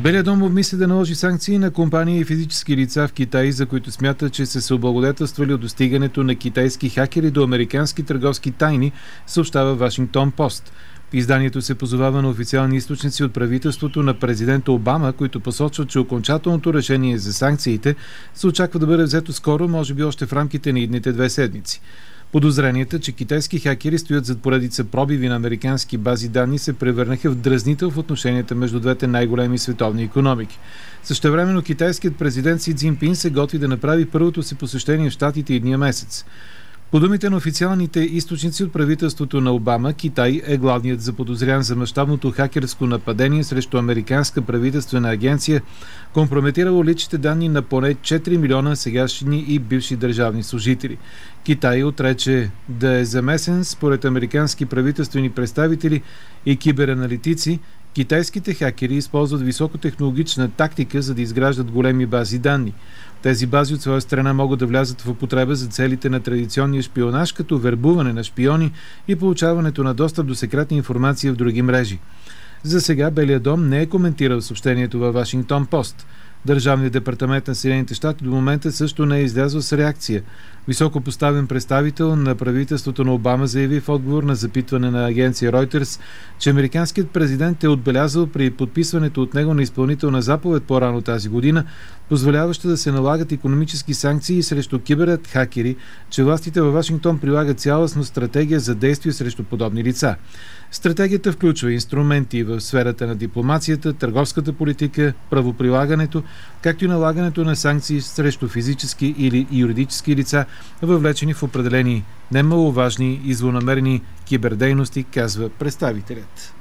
Белият дом обмисля да наложи санкции на компании и физически лица в Китай, за които смята, че са се облагодетелствали от достигането на китайски хакери до американски търговски тайни, съобщава Вашингтон Пост. Изданието се позовава на официални източници от правителството на президента Обама, които посочват, че окончателното решение за санкциите се очаква да бъде взето скоро, може би още в рамките на идните 2 седмици. Подозренията, че китайски хакери стоят зад поредица пробиви на американски бази данни, се превърнаха в дразнител в отношенията между двете най-големи световни икономики. Същевременно китайският президент Си Цзинпин се готви да направи първото си посещение в Щатите идния месец. По думите на официалните източници от правителството на Обама, Китай е главният заподозрян за мащабното хакерско нападение срещу американска правителствена агенция, компрометирало личните данни на поне 4 милиона сегашни и бивши държавни служители. Китай отрече да е замесен. Според американски правителствени представители и кибераналитици, китайските хакери използват високотехнологична тактика, за да изграждат големи бази данни. Тези бази от своя страна могат да влязат в употреба за целите на традиционния шпионаж, като вербуване на шпиони и получаването на достъп до секретна информация в други мрежи. За сега Белият дом не е коментирал съобщението във Вашингтон Пост. Държавният департамент на Съединените щати до момента също не е излязъл с реакция. Високопоставен представител на правителството на Обама заяви в отговор на запитване на агенция Reuters, че американският президент е отбелязал при подписването от него на изпълнителна заповед по-рано тази година, позволяваща да се налагат икономически санкции срещу киберхакери, че властите във Вашингтон прилагат цялостна стратегия за действие срещу подобни лица. Стратегията включва инструменти в сферата на дипломацията, търговската политика, правоприлагането, както и налагането на санкции срещу физически или юридически лица, въвлечени в определени немаловажни и злонамерени кибердейности, казва представителят.